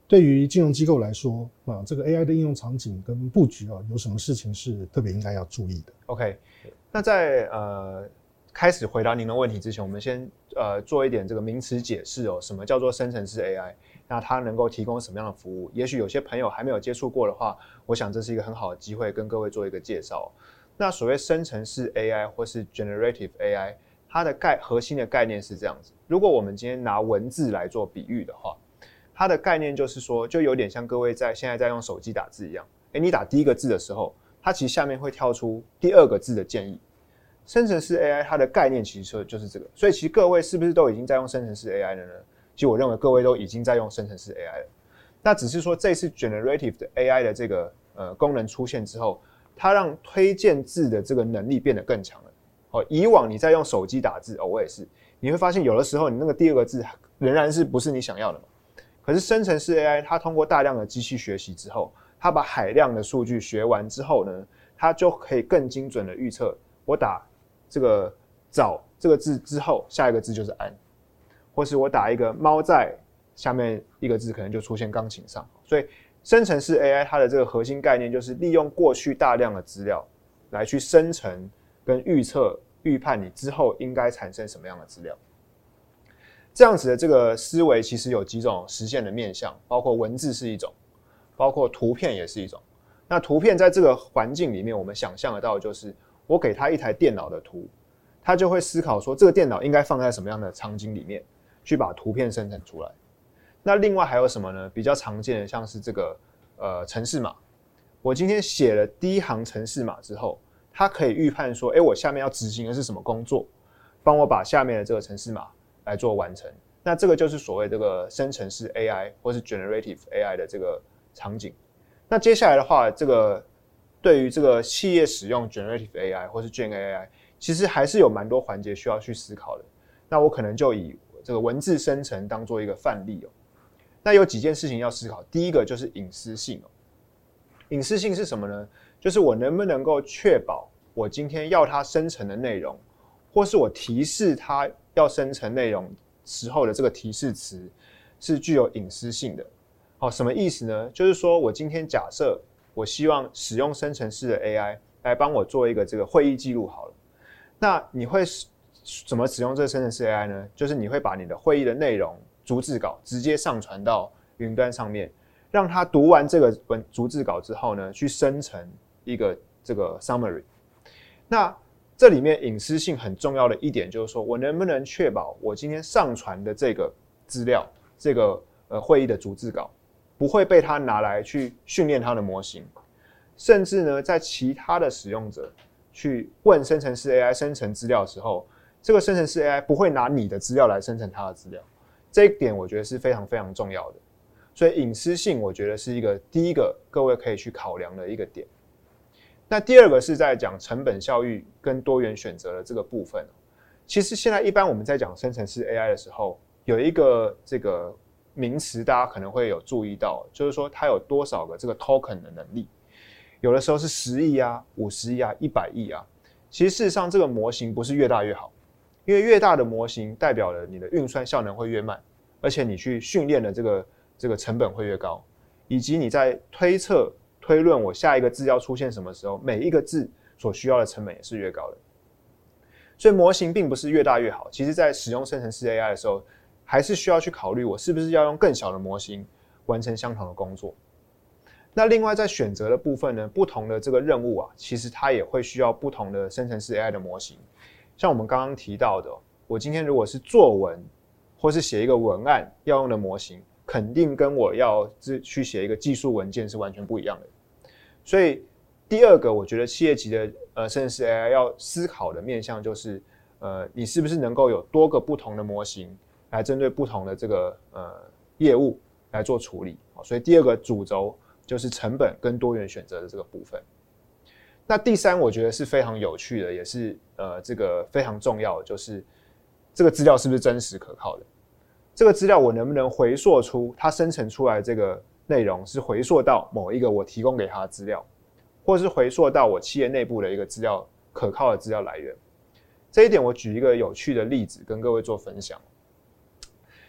对于金融机构来说啊，这个 A I 的应用场景跟布局啊，有什么事情是特别应该要注意的 ？OK， 那在呃开始回答您的问题之前，我们先呃做一点这个名词解释哦，什么叫做生成式 A I？ 那它能够提供什么样的服务？也许有些朋友还没有接触过的话，我想这是一个很好的机会跟各位做一个介绍。那所谓生成式 A I 或是 generative A I， 它的概核心的概念是这样子。如果我们今天拿文字来做比喻的话，它的概念就是说，就有点像各位在现在在用手机打字一样。诶，你打第一个字的时候，它其实下面会跳出第二个字的建议。生成式 A I 它的概念其实就是这个，所以其实各位是不是都已经在用生成式 A I 了呢？其实我认为各位都已经在用生成式 A I 了。那只是说这次 generative 的 A I 的这个呃功能出现之后，它让推荐字的这个能力变得更强了。哦，以往你在用手机打字，哦，我也是，你会发现有的时候你那个第二个字仍然是不是你想要的嘛？可是生成式 A I 它通过大量的机器学习之后，它把海量的数据学完之后呢，它就可以更精准的预测，我打这个早这个字之后，下一个字就是安，或是我打一个猫在下面一个字可能就出现钢琴上。所以生成式 A I 它的这个核心概念就是利用过去大量的资料来去生成跟预测预判你之后应该产生什么样的资料。这样子的这个思维其实有几种实现的面向，包括文字是一种，包括图片也是一种。那图片在这个环境里面，我们想象得到的就是我给他一台电脑的图，他就会思考说这个电脑应该放在什么样的场景里面去把图片生成出来。那另外还有什么呢？比较常见的像是这个呃程式码，我今天写了第一行程式码之后，它可以预判说，哎，我下面要执行的是什么工作，帮我把下面的这个程式码来做完成。那这个就是所谓这个生成式 A I 或是 generative A I 的这个场景。那接下来的话，这个对于这个企业使用 generative A I 或是 Gen A I， 其实还是有蛮多环节需要去思考的。那我可能就以这个文字生成当做一个范例哦。那有几件事情要思考，第一个就是隐私性哦。隐私性是什么呢？就是我能不能够确保我今天要它生成的内容，或是我提示它要生成内容时候的这个提示词是具有隐私性的。好，什么意思呢？就是说我今天假设我希望使用生成式的 A I 来帮我做一个这个会议记录好了，那你会怎么使用这个生成式 A I 呢？就是你会把你的会议的内容逐字稿直接上传到云端上面，让它读完这个文逐字稿之后呢，去生成一个这个 summary。那这里面隐私性很重要的一点就是说，我能不能确保我今天上传的这个资料，这个呃会议的逐字稿，不会被它拿来去训练它的模型，甚至呢，在其他的使用者去问生成式 A I 生成资料的时候，这个生成式 A I 不会拿你的资料来生成它的资料。这一点我觉得是非常非常重要的。所以隐私性我觉得是一个第一个各位可以去考量的一个点。那第二个是在讲成本效益跟多元选择的这个部分。其实现在一般我们在讲生成式 A I 的时候，有一个这个名词大家可能会有注意到，就是说它有多少个这个 token 的能力，有的时候是十亿啊、五十亿啊、一百亿啊。其实事实上这个模型不是越大越好，因为越大的模型代表了你的运算效能会越慢，而且你去训练的这个这个成本会越高，以及你在推测推论我下一个字要出现什么时候，每一个字所需要的成本也是越高的。所以模型并不是越大越好，其实在使用生成式 A I 的时候，还是需要去考虑我是不是要用更小的模型完成相同的工作。那另外在选择的部分呢，不同的这个任务啊，其实它也会需要不同的生成式 A I 的模型。像我们刚刚提到的，我今天如果是作文或是写一个文案要用的模型，肯定跟我要去写一个技术文件是完全不一样的。所以第二个我觉得企业级的呃生成式 A I 要思考的面向就是呃你是不是能够有多个不同的模型来针对不同的这个呃业务来做处理。所以第二个主轴就是成本跟多元选择的这个部分。那第三我觉得是非常有趣的，也是呃这个非常重要的，就是这个资料是不是真实可靠的。这个资料我能不能回溯出它生成出来这个内容是回溯到某一个我提供给它的资料，或是回溯到我企业内部的一个资料可靠的资料来源。这一点我举一个有趣的例子跟各位做分享。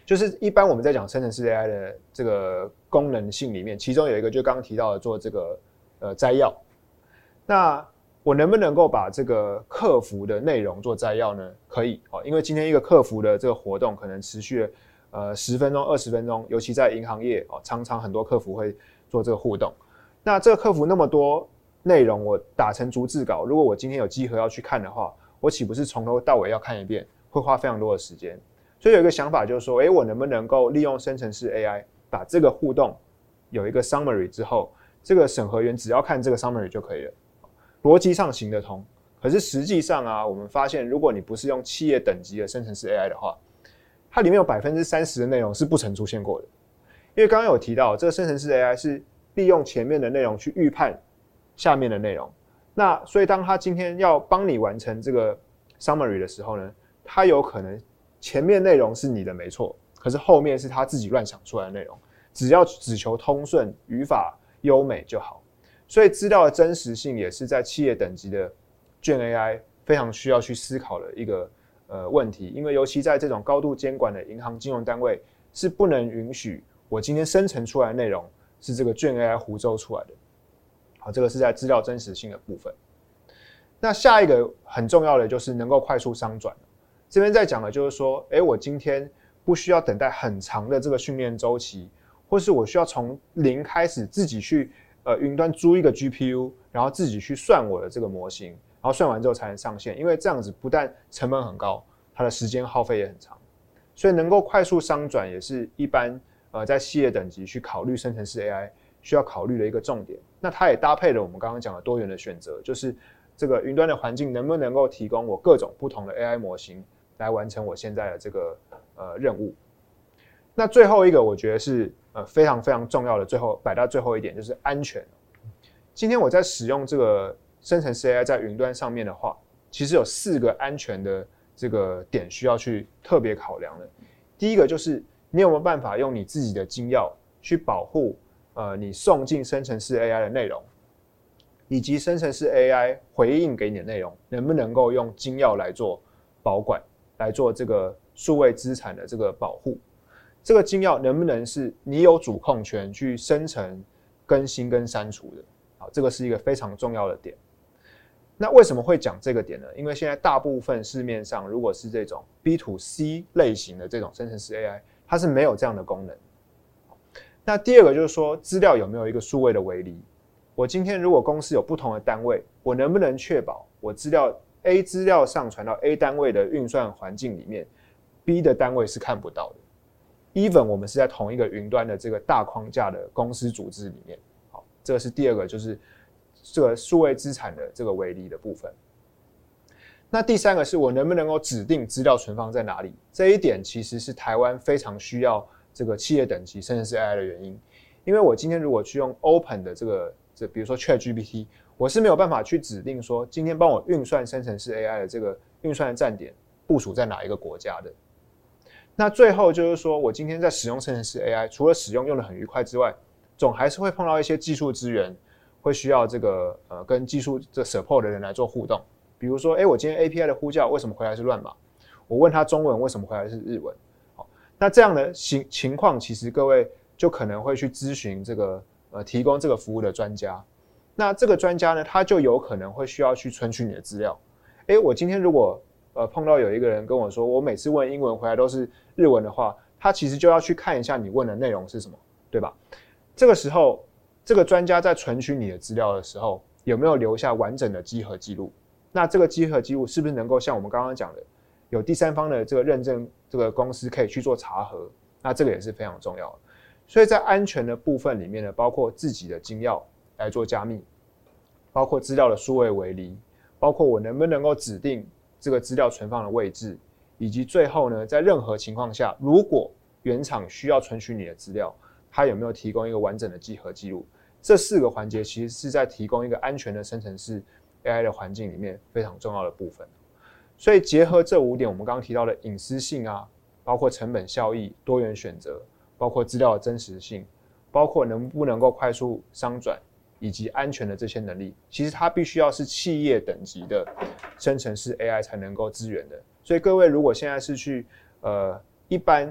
就是一般我们在讲生成式 A I 的这个功能性里面，其中有一个就刚刚提到的做这个呃摘要。那我能不能够把这个客服的内容做摘要呢？可以哦，因为今天一个客服的这个活动可能持续了呃十分钟、二十分钟，尤其在银行业哦，常常很多客服会做这个互动。那这个客服那么多内容，我打成逐字稿，如果我今天有集合要去看的话，我岂不是从头到尾要看一遍，会花非常多的时间？所以有一个想法就是说，诶，我能不能够利用生成式 A I 把这个互动有一个 summary 之后，这个审核员只要看这个 summary 就可以了。逻辑上行得通，可是实际上啊，我们发现，如果你不是用企业等级的生成式 A I 的话，它里面有 百分之三十 的内容是不曾出现过的。因为刚刚有提到，这个生成式 A I 是利用前面的内容去预判下面的内容。那所以当它今天要帮你完成这个 summary 的时候呢，它有可能前面内容是你的没错，可是后面是他自己乱想出来的内容，只要只求通顺、语法优美就好。所以资料的真实性也是在企业等级的卷 A I 非常需要去思考的一个呃问题，因为尤其在这种高度监管的银行金融单位，是不能允许我今天生成出来的内容是这个卷 A I 胡诌出来的。好，这个是在资料真实性的部分。那下一个很重要的就是能够快速商转。这边在讲的就是说，诶，我今天不需要等待很长的这个训练周期，或是我需要从零开始自己去呃云端租一个 G P U， 然后自己去算我的这个模型，然后算完之后才能上线。因为这样子不但成本很高，它的时间耗费也很长，所以能够快速商转也是一般呃在企业等级去考虑生成式 A I 需要考虑的一个重点。那它也搭配了我们刚刚讲的多元的选择，就是这个云端的环境能不能够提供我各种不同的 A I 模型来完成我现在的这个呃任务。那最后一个我觉得是呃非常非常重要的，最后摆到最后一点就是安全。今天我在使用这个生成式 A I 在云端上面的话，其实有四个安全的这个点需要去特别考量的。第一个就是你有没有办法用你自己的金钥去保护呃你送进生成式 A I 的内容，以及生成式 A I 回应给你的内容能不能够用金钥来做保管，来做这个数位资产的这个保护。这个金钥能不能是你有主控权去生成、更新跟删除的？好，这个是一个非常重要的点。那为什么会讲这个点呢？因为现在大部分市面上如果是这种 B to C 类型的这种生成式 A I， 它是没有这样的功能。那第二个就是说，资料有没有一个数位的围篱？我今天如果公司有不同的单位，我能不能确保我资料 A 资料上传到 A 单位的运算环境里面 ，B 的单位是看不到的。even 我们是在同一个云端的这个大框架的公司组织里面。好，这个是第二个，就是这个数位资产的这个围篱的部分。那第三个是我能不能够指定资料存放在哪里？这一点其实是台湾非常需要这个企业等级生成式 A I 的原因。因为我今天如果去用 Open 的这个，这比如说 ChatGPT， 我是没有办法去指定说今天帮我运算生成式 A I 的这个运算的站点部署在哪一个国家的。那最后就是说我今天在使用生成式 A I， 除了使用用得很愉快之外，总还是会碰到一些技术资源，会需要这个呃跟技术这 support 的人来做互动。比如说，哎，我今天 A P I 的呼叫为什么回来是乱码？我问他中文为什么回来是日文？好，那这样的情情况，其实各位就可能会去咨询这个呃提供这个服务的专家。那这个专家呢，他就有可能会需要去存取你的资料。哎，我今天如果呃碰到有一个人跟我说，我每次问英文回来都是日文的话，他其实就要去看一下你问的内容是什么，对吧？这个时候，这个专家在存取你的资料的时候，有没有留下完整的稽核记录？那这个稽核记录是不是能够像我们刚刚讲的，有第三方的这个认证，这个公司可以去做查核？那这个也是非常重要的。所以在安全的部分里面呢，包括自己的金钥来做加密，包括资料的数位围篱，包括我能不能够指定这个资料存放的位置，以及最后呢，在任何情况下，如果原厂需要存取你的资料，它有没有提供一个完整的稽核记录？这四个环节其实是在提供一个安全的生成式 A I 的环境里面非常重要的部分。所以结合这五点，我们刚刚提到的隐私性啊，包括成本效益、多元选择，包括资料的真实性，包括能不能够快速商转，以及安全的这些能力，其实它必须要是企业等级的生成式 A I 才能够支援的。所以各位如果现在是去呃一般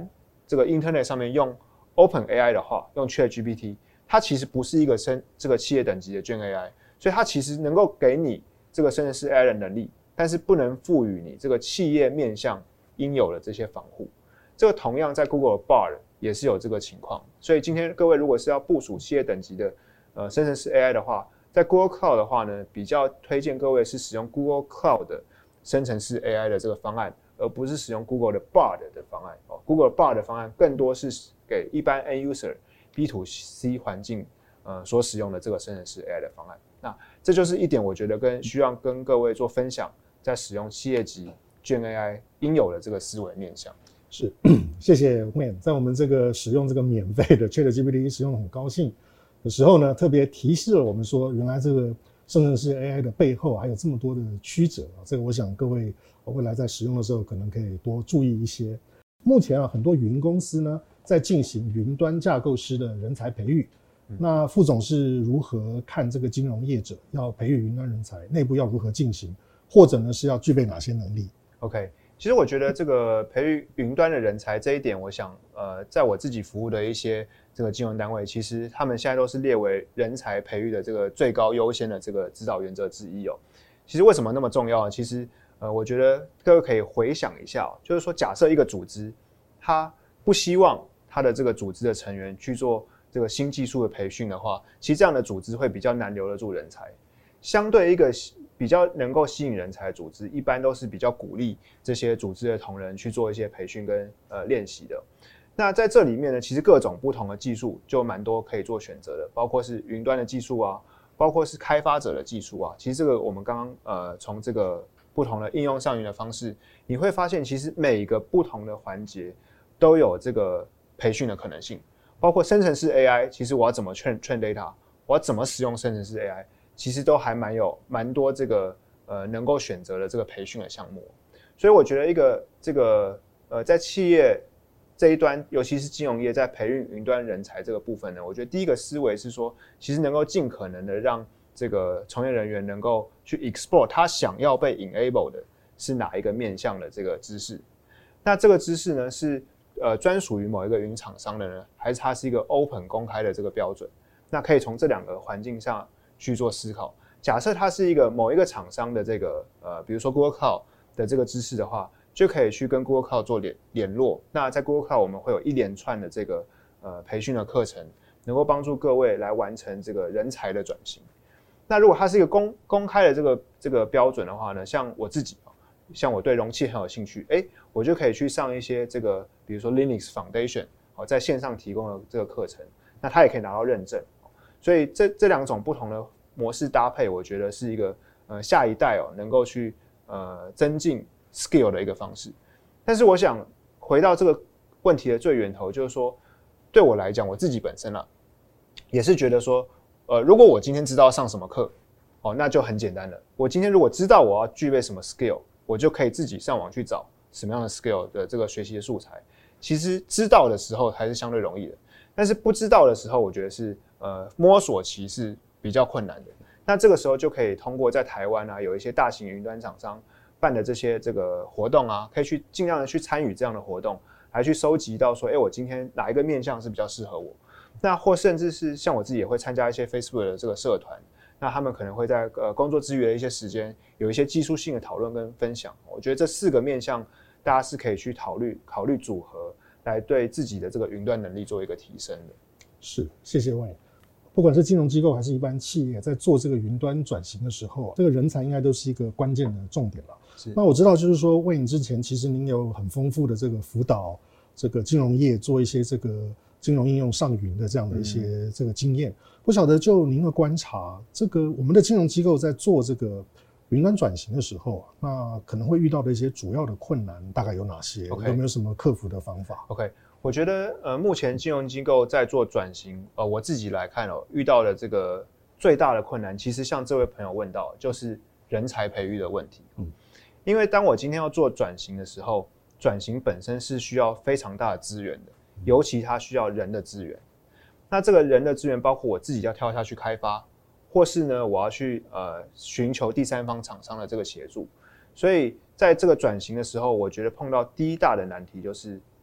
这个 Internet 上面用 OpenAI 的话，用 ChatGPT， 它其实不是一个生这个企业等级的 Gen A I， 所以它其实能够给你这个生成式 A I 的能力，但是不能赋予你这个企业面向应有的这些防护。这个同样在 Google 的 Bard 也是有这个情况，所以今天各位如果是要部署企业等级的呃生成式 A I 的话，在 Google Cloud 的话呢，比较推荐各位是使用 Google Cloud 的生成式 A I 的这个方案，而不是使用 Google 的 Bard 的方案。哦、Google 的 Bard 的方案更多是给一般 End User B to C 环境呃所使用的这个生成式 A I 的方案。那这就是一点，我觉得跟需要跟各位做分享，在使用企业级 Gen A I 应有的这个思维面向。 是，谢谢 Wayne， 在我们这个使用这个免费的 ChatGPT 使用得很高兴的时候呢，特别提示了我们说，原来这个生成式 A I 的背后还有这么多的曲折啊，这个我想各位未来在使用的时候可能可以多注意一些。目前啊，很多云公司呢在进行云端架构师的人才培育。嗯、那副总是如何看这个金融业者要培育云端人才，内部要如何进行，或者呢是要具备哪些能力 ？OK。其实我觉得这个培育云端的人才这一点，我想，呃，在我自己服务的一些这个金融单位，其实他们现在都是列为人才培育的这个最高优先的这个指导原则之一哦。其实为什么那么重要呢？其实，呃，我觉得各位可以回想一下、哦，就是说，假设一个组织，他不希望他的这个组织的成员去做这个新技术的培训的话，其实这样的组织会比较难留得住人才。相对一个比较能够吸引人才的组织，一般都是比较鼓励这些组织的同仁去做一些培训跟呃练习的。那在这里面呢，其实各种不同的技术就蛮多可以做选择的，包括是云端的技术啊，包括是开发者的技术啊。其实这个我们刚刚呃从这个不同的应用上云的方式，你会发现其实每一个不同的环节都有这个培训的可能性。包括生成式 A I， 其实我要怎么 train train data， 我要怎么使用生成式 A I。其实都还蛮有蛮多这个呃能够选择的这个培训的项目，所以我觉得一个这个呃在企业这一端，尤其是金融业在培育云端人才这个部分呢，我觉得第一个思维是说，其实能够尽可能的让这个从业人员能够去 explore 他想要被 enable 的是哪一个面向的这个知识。那这个知识呢是呃专属于某一个云厂商的呢，还是它是一个 open 公开的这个标准？那可以从这两个环境上去做思考。假设它是一个某一个厂商的这个呃，比如说 Google Cloud 的这个知识的话，就可以去跟 Google Cloud 做联联络。那在 Google Cloud 我们会有一连串的这个呃培训的课程，能够帮助各位来完成这个人才的转型。那如果它是一个公公开的这个这个标准的话呢，像我自己，像我对容器很有兴趣，哎，我就可以去上一些这个，比如说 Linux Foundation 哦，在线上提供的这个课程，那它也可以拿到认证。所以这这两种不同的模式搭配，我觉得是一个呃下一代哦能够去呃增进 skill 的一个方式。但是我想回到这个问题的最源头，就是说对我来讲，我自己本身啊也是觉得说，呃，如果我今天知道上什么课，哦，那就很简单了。我今天如果知道我要具备什么 skill， 我就可以自己上网去找什么样的 skill 的这个学习的素材。其实知道的时候还是相对容易的，但是不知道的时候，我觉得是呃摸索期是比较困难的。那这个时候就可以通过在台湾啊有一些大型云端厂商办的这些这个活动啊，可以去尽量的去参与这样的活动，还去收集到说，哎，我今天哪一个面向是比较适合我？那或甚至是像我自己也会参加一些 Facebook 的这个社团，那他们可能会在呃工作之余的一些时间，有一些技术性的讨论跟分享。我觉得这四个面向，大家是可以去考虑考虑组合，来对自己的这个云端能力做一个提升的。 是，谢谢Wayne。不管是金融机构还是一般企业，在做这个云端转型的时候，这个人才应该都是一个关键的重点了。那我知道，就是说Wayne之前其实您有很丰富的这个辅导这个金融业做一些这个金融应用上云的这样的一些这个经验。嗯、不晓得就您的观察，这个我们的金融机构在做这个云端转型的时候，那可能会遇到的一些主要的困难大概有哪些？ Okay. 有没有什么克服的方法 ？OK。我觉得，呃，目前金融机构在做转型，呃，我自己来看哦，遇到的这个最大的困难，其实像这位朋友问到，就是人才培育的问题。嗯，因为当我今天要做转型的时候，转型本身是需要非常大的资源的，尤其它需要人的资源。那这个人的资源，包括我自己要跳下去开发，或是呢，我要去呃寻求第三方厂商的这个协助。所以在这个转型的时候，我觉得碰到第一大的难题就是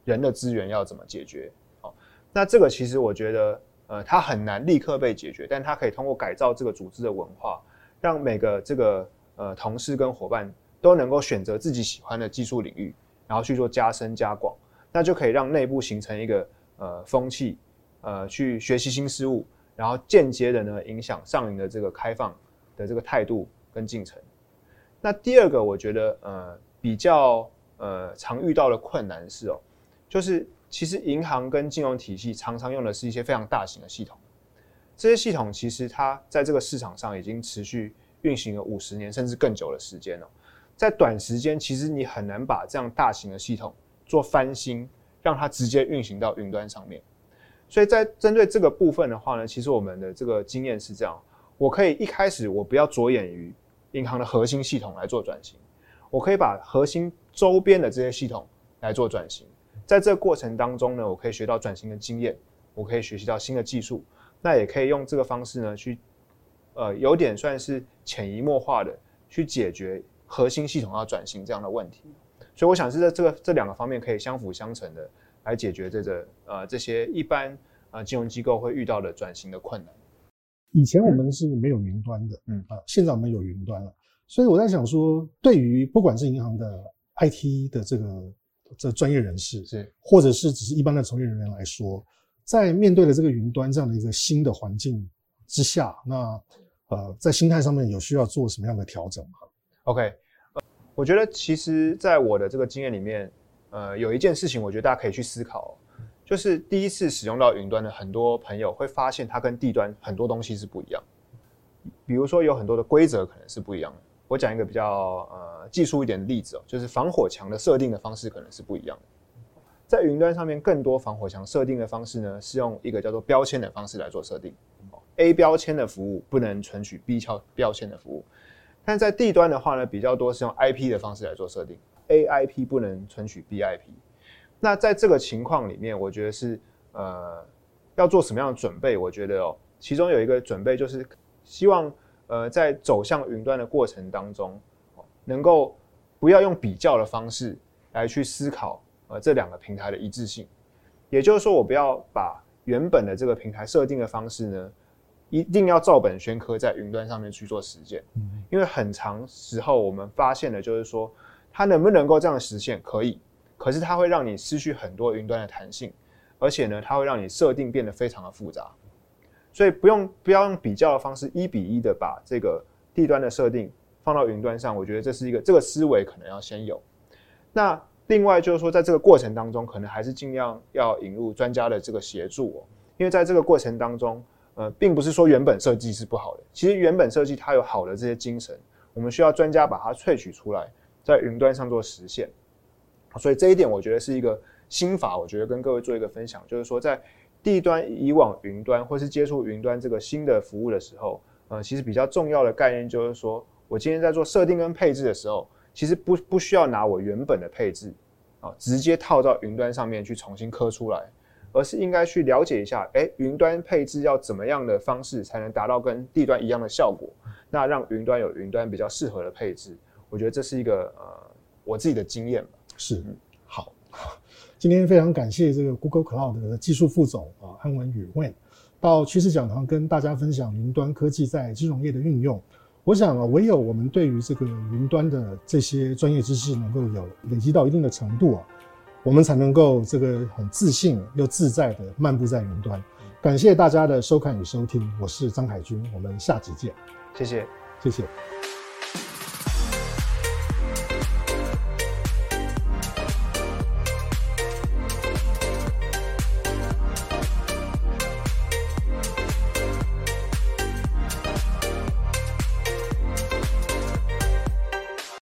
人的资源要怎么解决。哦，那这个其实我觉得，呃，它很难立刻被解决，但它可以通过改造这个组织的文化，让每个这个呃同事跟伙伴都能够选择自己喜欢的技术领域，然后去做加深加广，那就可以让内部形成一个呃风气，呃，去学习新事物，然后间接的呢影响上营的这个开放的这个态度跟进程。那第二个，我觉得呃比较呃常遇到的困难是哦，就是其实银行跟金融体系常常用的是一些非常大型的系统，这些系统其实它在这个市场上已经持续运行了五十年甚至更久的时间哦，在短时间其实你很难把这样大型的系统做翻新，让它直接运行到云端上面。所以在针对这个部分的话呢，其实我们的这个经验是这样，我可以一开始我不要着眼于银行的核心系统来做转型，我可以把核心周边的这些系统来做转型。在这个过程当中呢，我可以学到转型的经验，我可以学习到新的技术，那也可以用这个方式呢，去呃有点算是潜移默化的去解决核心系统要转型这样的问题。所以我想是在这个这两个方面可以相辅相成的来解决这个呃这些一般呃金融机构会遇到的转型的困难。 以前我们是没有云端的，嗯啊，现在我们有云端了，所以我在想说，对于不管是银行的 I T 的这个这专业人士， 是或者是只是一般的从业人员来说，在面对了这个云端这样的一个新的环境之下，那呃在心态上面有需要做什么样的调整吗 ？OK， 呃，我觉得其实在我的这个经验里面，呃，有一件事情我觉得大家可以去思考。就是第一次使用到云端的很多朋友会发现它跟地端很多东西是不一样，比如说有很多的规则可能是不一样的。我讲一个比较呃技术一点的例子哦，就是防火墙的设定的方式可能是不一样的。在云端上面，更多防火墙设定的方式呢，是用一个叫做标签的方式来做设定。A 标签的服务不能存取 B 标签的服务，但在地端的话呢，比较多是用 I P 的方式来做设定 ，A I P 不能存取 B I P。那在这个情况里面，我觉得是呃要做什么样的准备？我觉得哦，其中有一个准备就是希望呃在走向云端的过程当中，能够不要用比较的方式来去思考呃这两个平台的一致性。也就是说，我不要把原本的这个平台设定的方式呢，一定要照本宣科在云端上面去做实践。嗯，因为很长时候我们发现的就是说，它能不能够这样实现？可以。可是它会让你失去很多云端的弹性，而且呢，它会让你设定变得非常的复杂，所以不用不要用比较的方式一比一的把这个地端的设定放到云端上，我觉得这是一个这个思维可能要先有。那另外就是说，在这个过程当中，可能还是尽量要引入专家的这个协助哦，因为在这个过程当中，呃，并不是说原本设计是不好的，其实原本设计它有好的这些精神，我们需要专家把它萃取出来，在云端上做实现。所以这一点我觉得是一个心法，我觉得跟各位做一个分享，就是说在地端以往云端或是接触云端这个新的服务的时候，呃，其实比较重要的概念就是说，我今天在做设定跟配置的时候，其实不不需要拿我原本的配置啊，直接套到云端上面去重新刻出来，而是应该去了解一下，哎，云端配置要怎么样的方式才能达到跟地端一样的效果，那让云端有云端比较适合的配置，我觉得这是一个呃我自己的经验吧。 是，好，今天非常感谢这个 Google Cloud 的技术副总啊安文宇 Wen 到趋势讲堂跟大家分享云端科技在金融业的运用。我想啊，唯有我们对于这个云端的这些专业知识能够有累积到一定的程度啊，我们才能够这个很自信又自在的漫步在云端。感谢大家的收看与收听，我是张海军，我们下集见。 谢谢， 谢谢。